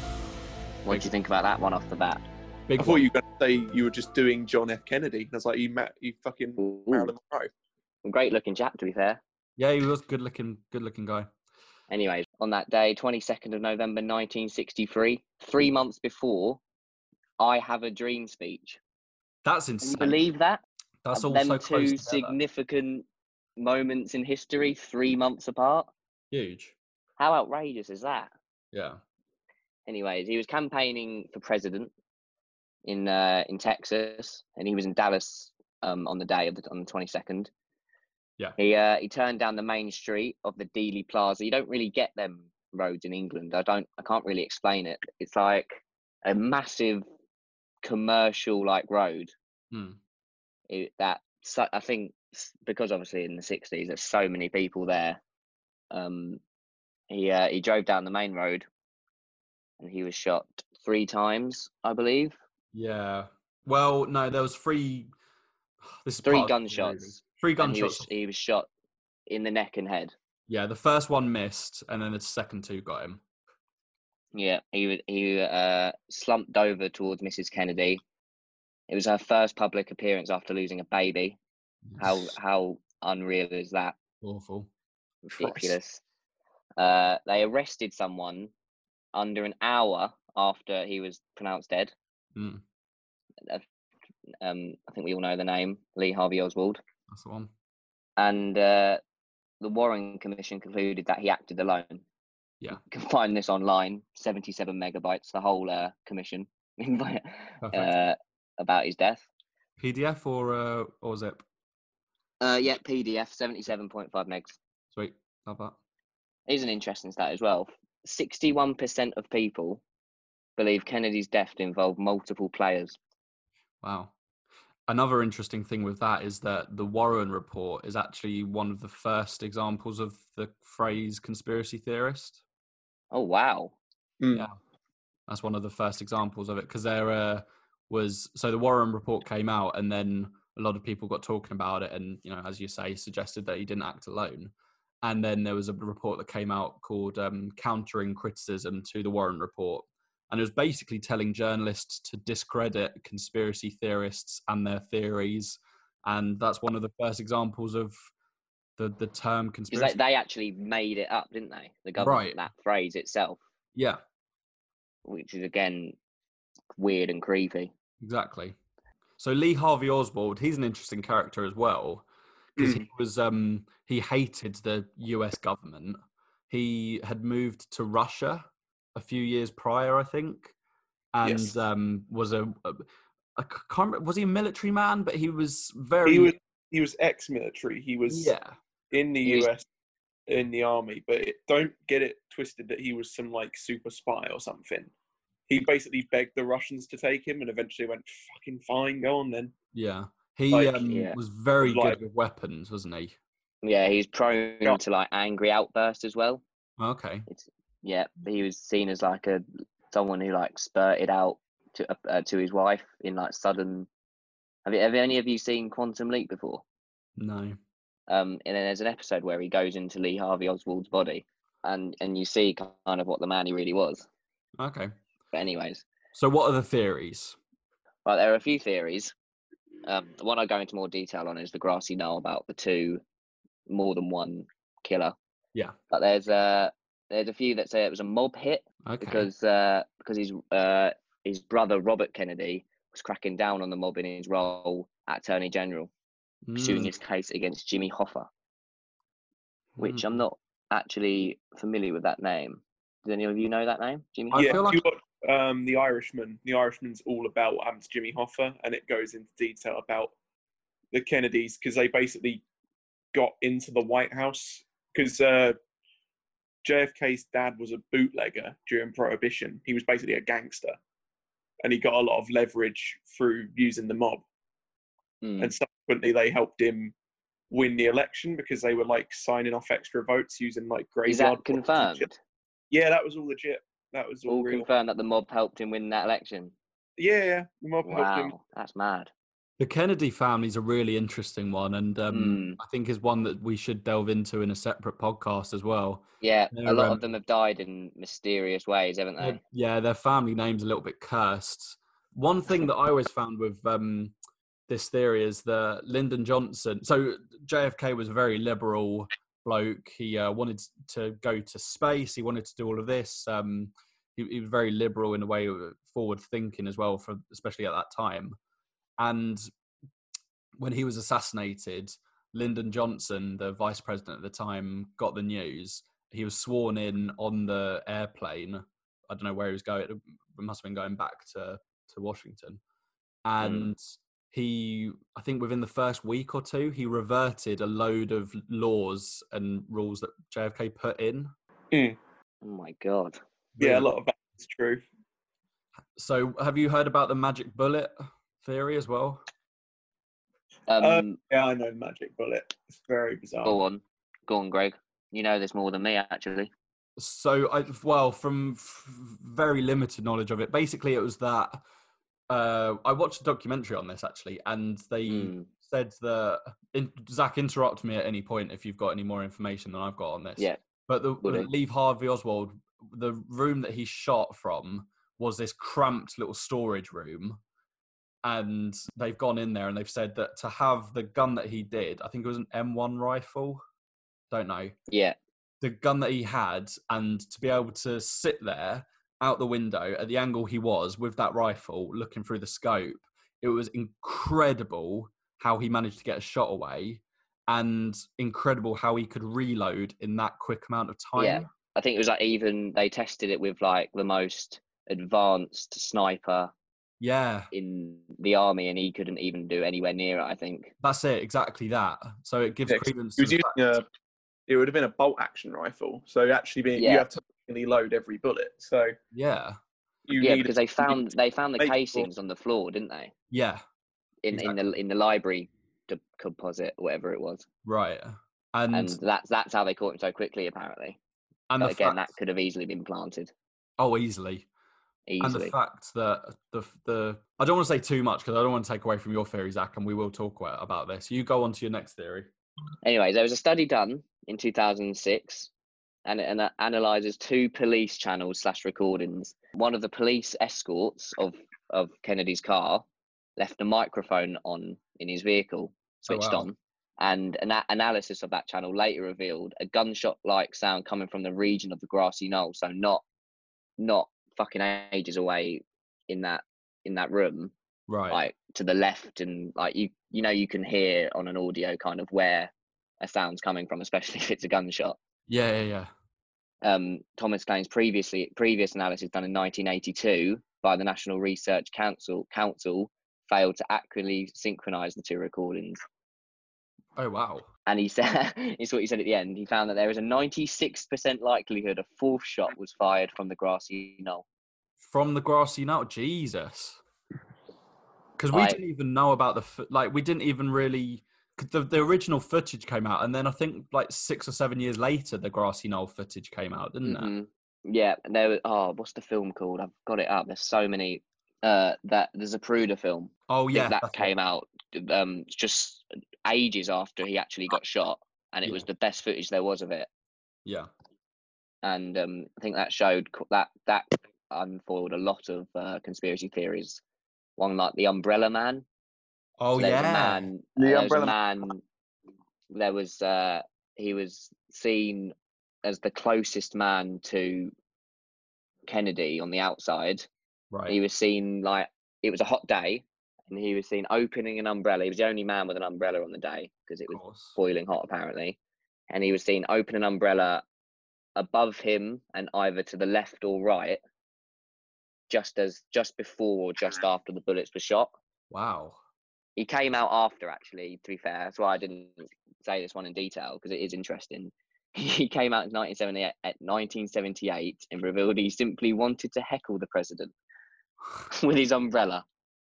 What did you think about that one off the bat? Big I thought one. You were going to say you were just doing John F. Kennedy. I was like, you met, you fucking Marilyn Monroe. Great looking chap, to be fair. Yeah, he was good looking, good looking guy. Anyways, on that day, twenty-second of November, nineteen sixty-three, three months before, I Have a Dream speech. That's insane. Can you believe that? That's all so Them close two significant moments in history, three months apart. Huge. How outrageous is that? Yeah. Anyways, he was campaigning for president in uh, in Texas, and he was in Dallas um, on the day of the on the twenty-second. Yeah. He uh, he turned down the main street of the Dealey Plaza. You don't really get them roads in England. I don't. I can't really explain it. It's like a massive commercial like road. Hmm. It, that so, I think because obviously in the sixties there's so many people there. Um, he uh, he drove down the main road, and he was shot three times, I believe. Yeah. Well, no, there was three. This is three gunshots. Three gunshots. He was, he was shot in the neck and head. Yeah, the first one missed, and then the second two got him. Yeah, he he uh, slumped over towards Missus Kennedy. It was her first public appearance after losing a baby. How how unreal is that? Awful. Ridiculous. Uh, they arrested someone under an hour after he was pronounced dead. Mm. Um, I think we all know the name, Lee Harvey Oswald. That's the one. And uh, the Warren Commission concluded that he acted alone. Yeah. You can find this online, seventy-seven megabytes, the whole uh, commission, uh, about his death. P D F or uh, or zip? Uh, yeah, P D F, seventy-seven point five megs. Sweet, love that. Here's an interesting stat as well. sixty-one percent of people believe Kennedy's death involved multiple players. Wow. Another interesting thing with that is that the Warren Report is actually one of the first examples of the phrase conspiracy theorist. Oh, wow. Mm. Yeah, that's one of the first examples of it, because there uh, was, so the Warren Report came out and then a lot of people got talking about it and, you know, as you say, suggested that he didn't act alone. And then there was a report that came out called um, Countering Criticism to the Warren Report. And it was basically telling journalists to discredit conspiracy theorists and their theories. And that's one of the first examples of the, the term conspiracy. Because they, they actually made it up, didn't they? The government, Right. that phrase itself. Yeah. Which is, again, weird and creepy. Exactly. So Lee Harvey Oswald, he's an interesting character as well, because Mm. he was um, he hated the U S government. He had moved to Russia a few years prior, I think, and Yes. um, was a, a I can't remember, was he a military man? But he was very He was he was ex-military. He was yeah in the He was- U S in the army, but it, don't get it twisted that he was some like super spy or something. He basically begged the Russians to take him, and eventually went, "Fucking fine, go on then." yeah. He Like, um, yeah. was very Like- good with weapons, wasn't he? Yeah, he's prone Yeah. to, like, angry outbursts as well. Okay. It's Yeah, he was seen as, like, a someone who, like, spurted out to uh, to his wife in, like, sudden... Have, you, have any of you seen Quantum Leap before? No. Um, and then there's an episode where he goes into Lee Harvey Oswald's body, and and you see kind of what the man he really was. Okay. But anyways, So what are the theories? well, there are a few theories. Um, the one I go into more detail on is the grassy knoll about the two, more than one killer. Yeah. But there's uh there's a few that say it was a mob hit Okay. because uh because his uh his brother Robert Kennedy was cracking down on the mob in his role at Attorney General, pursuing Mm, his case against Jimmy Hoffa, which mm. I'm not actually familiar with that name. Does any of you know that name, Jimmy I Hoffa? yeah, feel if like- you watch um, The Irishman, The Irishman's all about what happened to Jimmy Hoffa, and it goes into detail about the Kennedys, because they basically got into the White House because uh, J F K's dad was a bootlegger during Prohibition. He was basically a gangster, and he got a lot of leverage through using the mob. Mm. And subsequently, they helped him win the election because they were like signing off extra votes using like Is graveyard. that confirmed? Yeah, that was all legit. That was all, All real. confirmed that the mob helped him win that election. Yeah, yeah. The mob helped him. Wow, that's mad. The Kennedy family's a really interesting one, and um, Mm. I think is one that we should delve into in a separate podcast as well. Yeah, They're, a lot um, of them have died in mysterious ways, haven't they? Their- yeah, their family name's a little bit cursed. One thing that I always found with um, this theory is that Lyndon Johnson. So J F K was a very liberal bloke. He uh, wanted to go to space. He wanted to do all of this. Um, he, he was very liberal in a way, forward thinking as well, for especially at that time. And when he was assassinated, Lyndon Johnson, the vice president at the time, got the news. He was sworn in on the airplane. I don't know where he was going. It must have been going back to, to Washington. And mm. he, I think within the first week or two, he reverted a load of laws and rules that J F K put in. Mm. Oh my God. Yeah, really? A lot of that is true. So have you heard about the magic bullet theory as well? Um, uh, yeah, I know magic bullet. It's very bizarre. Go on. Go on, Greg. You know this more than me, actually. So, I, well, from f- very limited knowledge of it, basically it was that uh, I watched a documentary on this, actually, and they mm. said that... In, Zach, interrupt me at any point if you've got any more information than I've got on this. Yeah. But the, the Lee Harvey Oswald, the room that he shot from was this cramped little storage room. And they've gone in there and they've said that to have the gun that he did, I think it was an M one rifle. Don't know. Yeah. The gun that he had, and to be able to sit there out the window at the angle he was with that rifle, looking through the scope, it was incredible how he managed to get a shot away, and incredible how he could reload in that quick amount of time. Yeah. I think it was like even they tested it with like the most advanced sniper Yeah, in the army, and he couldn't even do anywhere near it, I think. that's it, exactly that. So it gives Yeah, 'cause credence he to was the using fact. a. It would have been a bolt action rifle, so actually being you Yeah. have to manually load every bullet. So Yeah, you Yeah, need because they found they found the make sure- casings on the floor, didn't they? yeah, In in the exactly. in the library de- composite, whatever it was. right. And And that's that's how they caught him so quickly, apparently. and But the again, fact, that could have easily been planted, oh, easily. And the easily. fact that the the I don't want to say too much because I don't want to take away from your theory, Zach, and we will talk about about this. You go on to your next theory. Anyways, there was a study done in two thousand six, and it ana- analyzes two police channels slash recordings. One of the police escorts of of Kennedy's car left a microphone on in his vehicle, switched wow. on, and an a- analysis of that channel later revealed a gunshot-like sound coming from the region of the grassy knoll, so not not fucking ages away in that in that room, Right. like to the left, and like you you know you can hear on an audio kind of where a sound's coming from, especially if it's a gunshot. Yeah, yeah, yeah. Um, Thomas claims previously previous analysis done in nineteen eighty-two by the National Research Council Council failed to accurately synchronize the two recordings. Oh wow. And he said, it's what he said at the end. He found that there is a ninety-six percent likelihood a fourth shot was fired from the grassy knoll. From the grassy knoll, Jesus. Because we Like- didn't even know about the fo- like we didn't even really 'cause the the original footage came out, and then I think like six or seven years later the grassy knoll footage came out, didn't it? Mhm. Yeah, and there was, oh, what's the film called? I've got it up. There's so many. Uh, that there's a Zapruder film. Oh I think yeah, that that's it. came out um just ages after he actually got shot, and it Yeah. was the best footage there was of it. Yeah. And um, I think that showed co- that that unfoiled a lot of uh, conspiracy theories. One like the Umbrella Man. Oh So there was a yeah. man. The uh, there was a Umbrella man. There was uh, he was seen as the closest man to Kennedy on the outside. Right. He was seen like it was a hot day, and he was seen opening an umbrella. He was the only man with an umbrella on the day because it Of was course. boiling hot apparently, and he was seen open an umbrella above him and either to the left or right, just as just before or just after the bullets were shot. Wow. He came out after, actually, to be fair. That's why I didn't say this one in detail, because it is interesting. He came out in nineteen seventy-eight, at nineteen seventy-eight and revealed he simply wanted to heckle the president with his umbrella.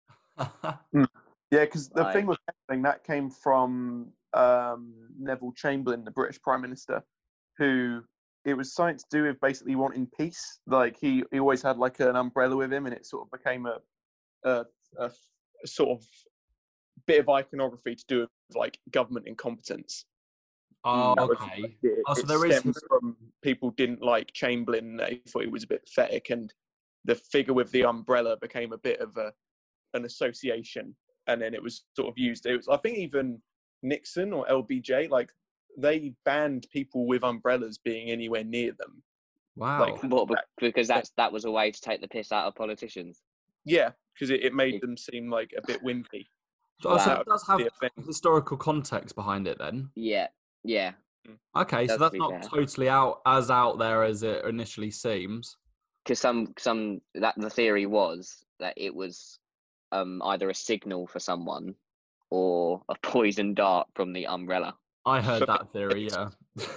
Yeah, because the Right. thing with heckling, that came from um, Neville Chamberlain, the British Prime Minister, who it was something to do with basically wanting peace. Like he, he always had like an umbrella with him, and it sort of became a, a, a, a sort of bit of iconography to do with like government incompetence. Oh, That was, okay. like, it, Oh, so it there is stems from people didn't like Chamberlain. They thought he was a bit pathetic, and the figure with the umbrella became a bit of a an association. And then it was sort of used. It was, I think, even Nixon or L B J, like they banned people with umbrellas being anywhere near them. Wow. Like, What, be- because that's that was a way to take the piss out of politicians. yeah, because it, it made It- them seem like a bit wimpy. So, so Wow. it does have Be a thing. historical context behind it then. Yeah, yeah. Okay, so Does, to that's be not fair. totally out as out there as it initially seems. Because some some that the theory was that it was um either a signal for someone or a poison dart from the umbrella. I heard So- that theory, yeah.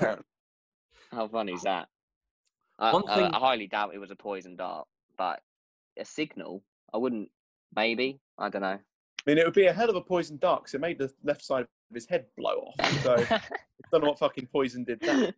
How funny is that? I, One I, thing- I highly doubt it was a poison dart, but a signal, I wouldn't. Maybe, I don't know. I mean, it would be a hell of a poison dart because it made the left side of his head blow off. So I don't know what fucking poison did that.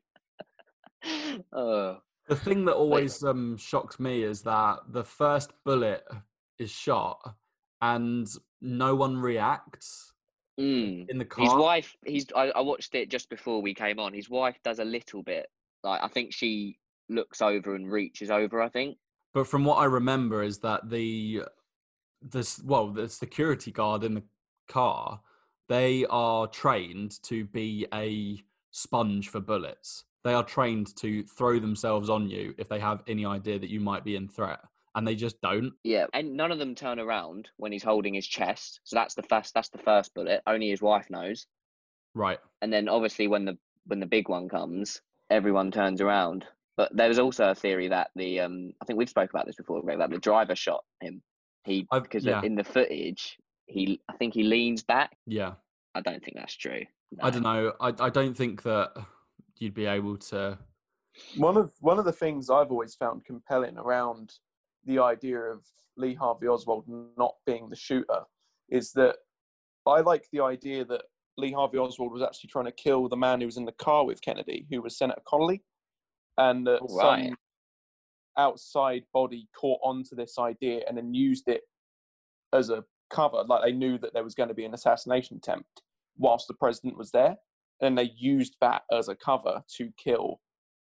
Oh, The thing that always um, shocks me is that the first bullet is shot and no one reacts mm. in the car. His wife. He's. I, I watched it just before we came on. His wife does a little bit. Like I think she looks over and reaches over. I think. But from what I remember is that the this well, the security guard in the car, they are trained to be a sponge for bullets. They are trained to throw themselves on you if they have any idea that you might be in threat, and they just don't. Yeah, and none of them turn around when he's holding his chest. So that's the first. That's the first bullet. Only his wife knows. Right. And then obviously when the when the big one comes, everyone turns around. But there was also a theory that the um I think we've spoke about this before, Greg, that the driver shot him. He I've- because yeah. in the footage, he I think he leans back. Yeah. I don't think that's true. I No. don't know. I I don't think that you'd be able to. One of one of the things I've always found compelling around the idea of Lee Harvey Oswald not being the shooter is that I like the idea that Lee Harvey Oswald was actually trying to kill the man who was in the car with Kennedy, who was Senator Connolly, and that Oh, right. some outside body caught onto this idea and then used it as a cover. Like they knew that there was going to be an assassination attempt whilst the president was there, and they used that as a cover to kill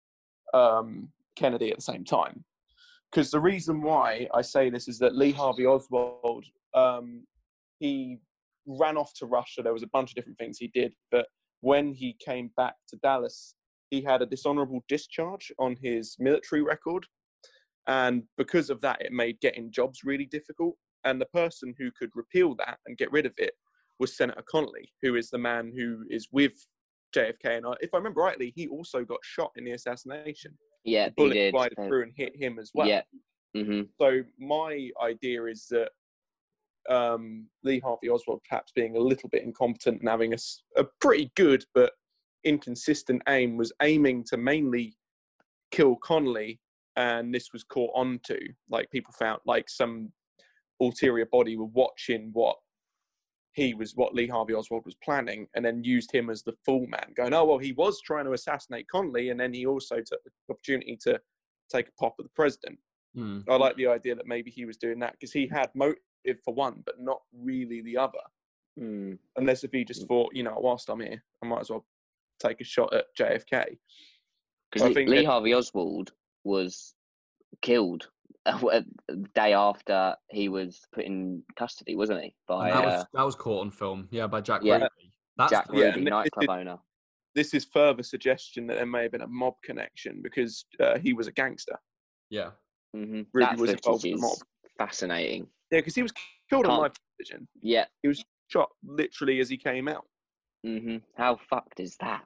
um, Kennedy at the same time. Because the reason why I say this is that Lee Harvey Oswald, um, he ran off to Russia. There was a bunch of different things he did, but when he came back to Dallas, he had a dishonorable discharge on his military record. And because of that, it made getting jobs really difficult. And the person who could repeal that and get rid of it was Senator Connolly, who is the man who is with J F K. And if I remember rightly, he also got shot in the assassination. Yeah, The bullet he did. glided Uh, through and hit him as well. Yeah. hmm So my idea is that um, Lee Harvey Oswald perhaps being a little bit incompetent and having a, s- a pretty good but inconsistent aim was aiming to mainly kill Connolly, and this was caught onto. Like people found like some ulterior body were watching what he was, what Lee Harvey Oswald was planning, and then used him as the fool man, going, oh, well, he was trying to assassinate Connolly, and then he also took the opportunity to take a pop at the president. Hmm. I like the idea that maybe he was doing that because he had motive for one, but not really the other. Mm. Unless if he just thought, you know, whilst I'm here, I might as well take a shot at J F K. Because I think Lee that- Harvey Oswald was killed the day after he was put in custody, wasn't he? By And that uh, was that was caught on film. Yeah, by Jack Yeah. Ruby. That's Jack yeah, Ruby, and nightclub it- owner. This is further suggestion that there may have been a mob connection because uh, he was a gangster. yeah. hmm Ruby That was involved footage in the mob. is fascinating. Yeah, because he was killed on Can't- live television. Yeah. He was shot literally as he came out. hmm How fucked is that?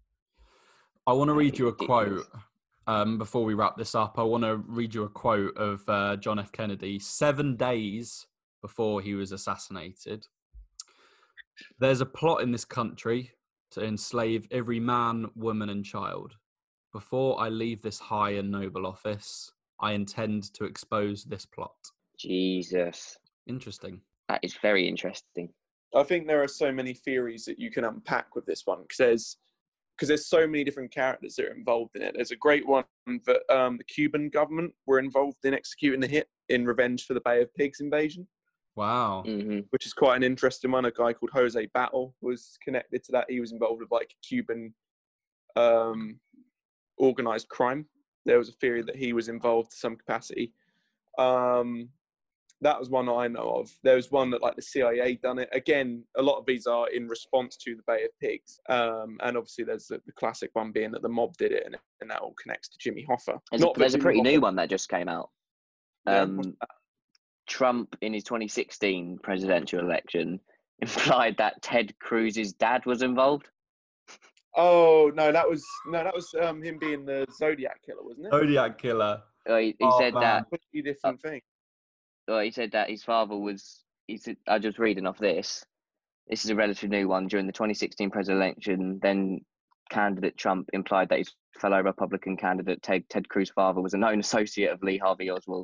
I want to That read is you a ridiculous. quote um, before we wrap this up. I want to read you a quote of uh, John F. Kennedy seven days before he was assassinated. There's a plot in this country to enslave every man, woman, and child. Before I leave this high and noble office, I intend to expose this plot. Jesus. Interesting. That is very interesting. I think there are so many theories that you can unpack with this one because there's because there's so many different characters that are involved in it. There's a great one that um, the Cuban government were involved in executing the hit in revenge for the Bay of Pigs invasion, Wow. hmm which is quite an interesting one. A guy called Jose Battle was connected to that. He was involved with like Cuban um, organized crime. There was a theory that he was involved to some capacity. Um, that was one I know of. There was one that like the C I A done it. Again, a lot of these are in response to the Bay of Pigs. Um, and obviously there's the, the classic one being that the mob did it, and, and that all connects to Jimmy Hoffa. There's, a, Not that there's a Jimmy pretty new Hoffa- one that just came out. Yeah, Um, what's that? Trump, in his twenty sixteen presidential election, implied that Ted Cruz's dad was involved. Oh no, that was no, that was um, him being the Zodiac killer, wasn't it? Zodiac killer. Uh, he he Oh, said man. that. Completely different thing. Well, he said that his father was. He said, I'm just reading off this. This is a relatively new one. During the twenty sixteen presidential election, then candidate Trump implied that his fellow Republican candidate Ted, Ted Cruz's father was a known associate of Lee Harvey Oswald.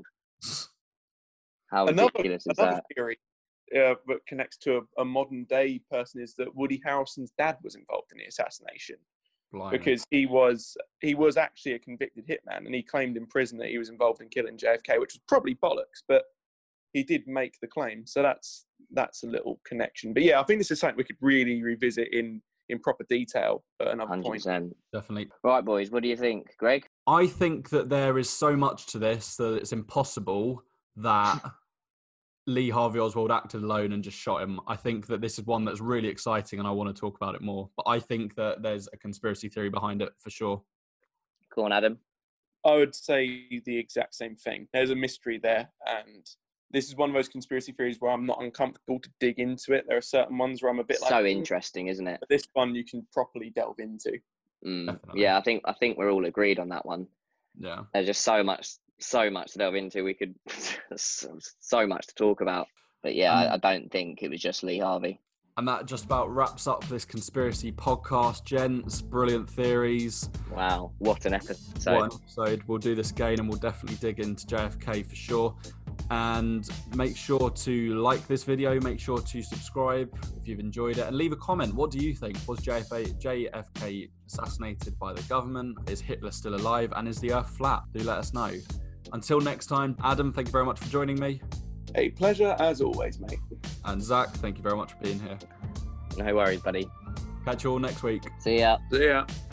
How Another, ridiculous is another that? theory uh, that connects to a, a modern day person is that Woody Harrelson's dad was involved in the assassination. Blimey. Because he was he was actually a convicted hitman, and he claimed in prison that he was involved in killing J F K, which was probably bollocks, but he did make the claim. So that's that's a little connection. But yeah, I think this is something we could really revisit in in proper detail at another one hundred point. percent. Definitely. Right, boys, what do you think, Greg? I think that there is so much to this that it's impossible that Lee Harvey Oswald acted alone and just shot him. I think that this is one that's really exciting and I want to talk about it more. But I think that there's a conspiracy theory behind it for sure. Go on, Adam. I would say the exact same thing. There's a mystery there, and this is one of those conspiracy theories where I'm not uncomfortable to dig into it. There are certain ones where I'm a bit like, So "Mm," interesting, isn't it? but this one you can properly delve into. Mm. Definitely. Yeah, I think I think we're all agreed on that one. Yeah. There's just so much so much to delve into. We could so much to talk about. But yeah, Um, I, I don't think it was just Lee Harvey. And that just about wraps up this conspiracy podcast, gents. Brilliant theories. Wow, what an episode. What an episode. We'll do this again and we'll definitely dig into J F K for sure. And make sure to like this video, make sure to subscribe if you've enjoyed it, and leave a comment. What do you think? Was J F K assassinated by the government? Is Hitler still alive? And is the earth flat? Do let us know. Until next time, Adam, thank you very much for joining me. A pleasure as always, mate. And Zach, thank you very much for being here. No worries, buddy. Catch you all next week. See ya. See ya.